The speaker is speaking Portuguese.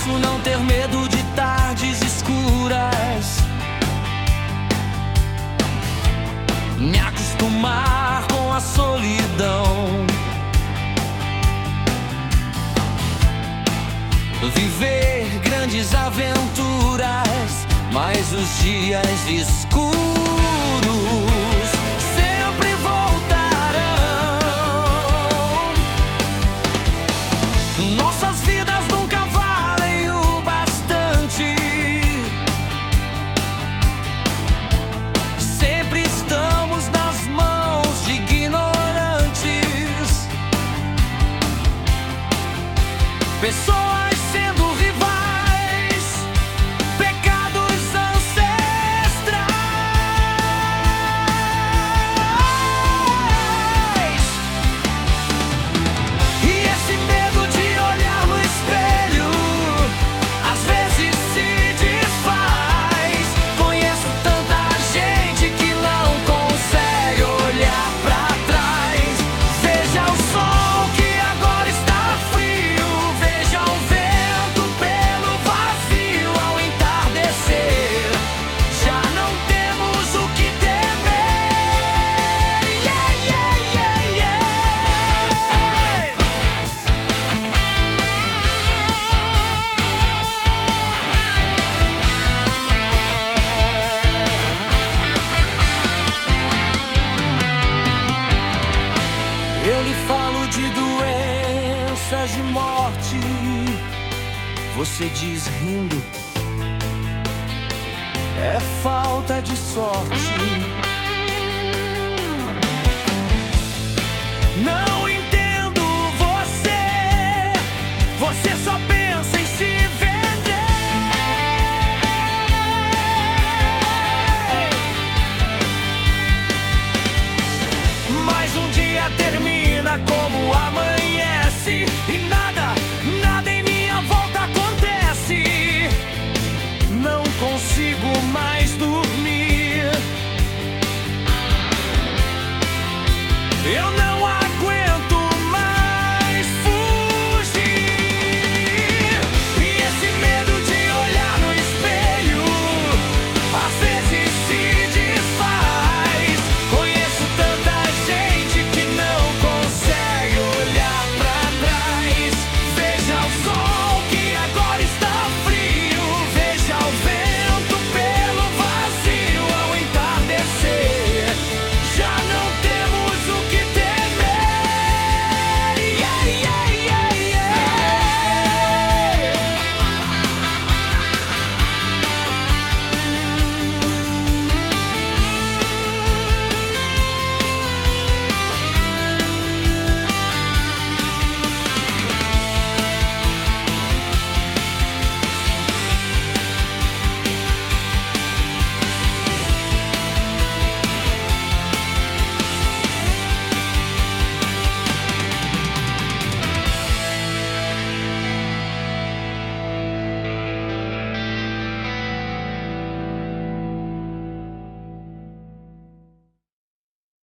posso não ter medo de tardes escuras, me acostumar com a solidão, viver grandes aventuras, mas os dias escuros sempre voltarão. Nossas vidas nunca valem o bastante, sempre estamos nas mãos de ignorantes, pessoas sendo rivais, pecados ancestrais. E esse medo de olhar no espelho às vezes se desfaz. Conheço tanta gente que não consegue olhar pra trás. Veja o sol que agora está frio, veja o vento pelo vazio ao entardecer. Já não temos o que temer. Yeah, yeah, yeah, yeah. Eu lhe falo de doenças, de morte, você diz rindo, é falta de sorte. Não